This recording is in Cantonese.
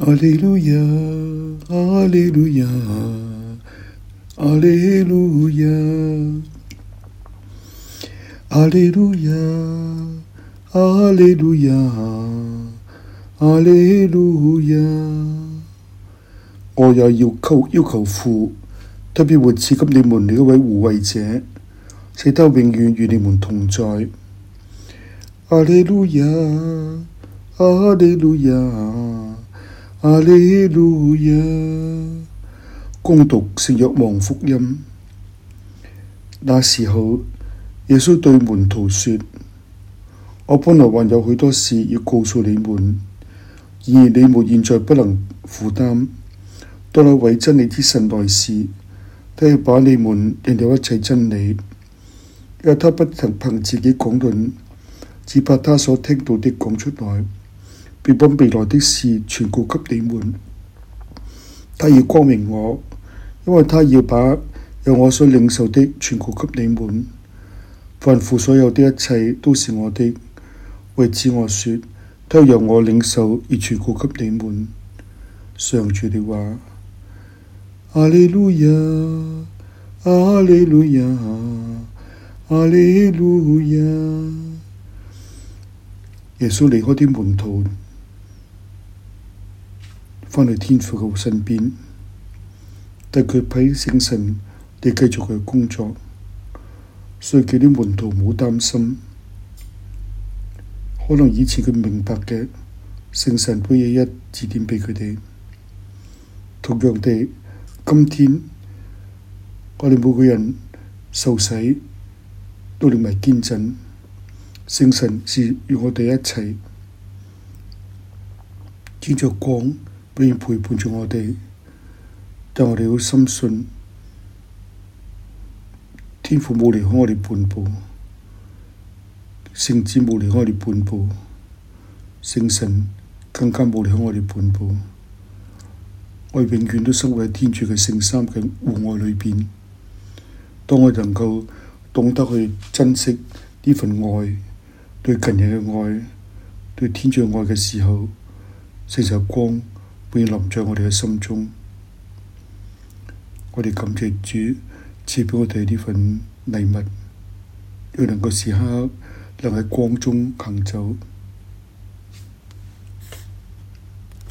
阿利路亞，阿利路亞，阿利路亞，阿利路亞，阿利路亞，阿利路亞。我也要求父，特別會賜給你們呢一位護慰者，使他永遠與你們同在。阿利路亞，阿利路亞，阿利路亞。恭讀聖若望福音。那時候，耶穌對門徒說：我本來還有許多事要告訴你們，然而你們現在不能負擔。當那位真理之神來時，他要把你們引入一切真理，因為他不曾憑自己講論，只把他所聽到的講出來，並把未來的事傳告給你們。他要光明我，因為他要把由我所領受的傳告給你們。凡父所有的一切都是我的，為此我說，他要由我領受而傳告給你們。上主的話。阿利路亞，阿利路亞，阿利路亞。耶穌離開啲門徒，返去天父嘅身邊，但佢俾聖神嚟繼續佢嘅工作，所以叫啲門徒唔好擔心。可能以前佢明白嘅，聖神會一一指點俾佢哋。同樣地，今天我哋每個人受洗都領埋堅振，聖神是與我哋一齊，照着光永遠陪伴住我哋。但我哋要深信，天父冇離開我哋半步，聖子冇離開我哋半步，聖神更加冇離開我哋半步。我哋永遠都生活喺天主嘅聖三嘅互愛裏邊。當我能夠懂得去珍惜呢份愛，對近人嘅愛，對天主嘅愛嘅時候，聖神光會臨在我哋嘅心中。我哋感謝主賜俾我哋呢份禮物，要能夠時刻能喺光中行走。